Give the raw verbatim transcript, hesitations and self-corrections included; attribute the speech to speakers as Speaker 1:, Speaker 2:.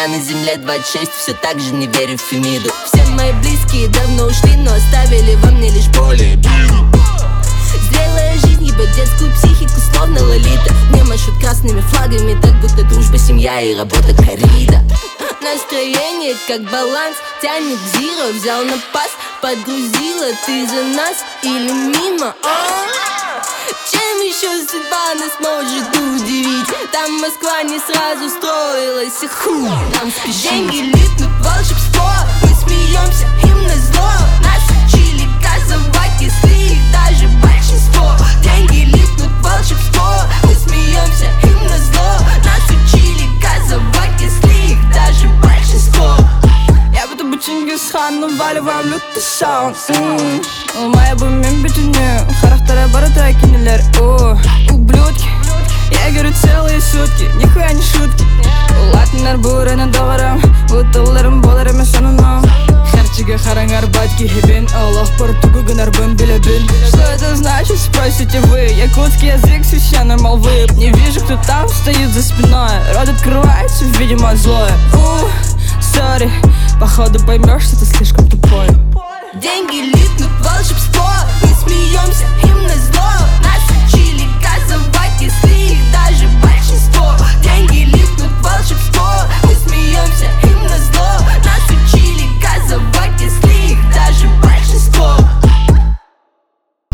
Speaker 1: меня на земле двадцать шесть, все так же не верю в Фемиду. Все мои близкие давно ушли, но оставили во мне лишь боль и обиду. Зрелая жизнь ебет детскую психику, словно Лолита. Мне машут красными флагами, так будто дружба, семья и работа коррида. Настроение как баланс, тянет зиро, взял на пас, подгрузила, ты за нас или мимо, а? Чем еще судьба нас может удивить? Там Москва не сразу строилась, и ху, нам спешить. Деньги липнут, волшебство, мы смеемся, им назло. Нас учили газовать, если их даже большинство. Деньги липнут, волшебство, мы смеемся, им назло. Нас учили газовать, если их даже большинство.
Speaker 2: Я будто бы Чингисхан, наваливаем лютый саунд. Моя бумим битюню, характера борода кинулер. Ублюдки, я говорю целые сутки, нихуя не шутки. Латындар бураны доғарам, бұтыларым боларым сананам. Харчига харангар батьки хебен, Аллах португу гонарбым билебен. Что это значит, спросите вы? Якутский язык священной молвы. Не вижу, кто там стоит за спиной. Рот открывается, видимо, злое. Сори, походу поймешь, что ты слишком тупой.
Speaker 1: Деньги липнут, волшебство, мы смеемся, им назло.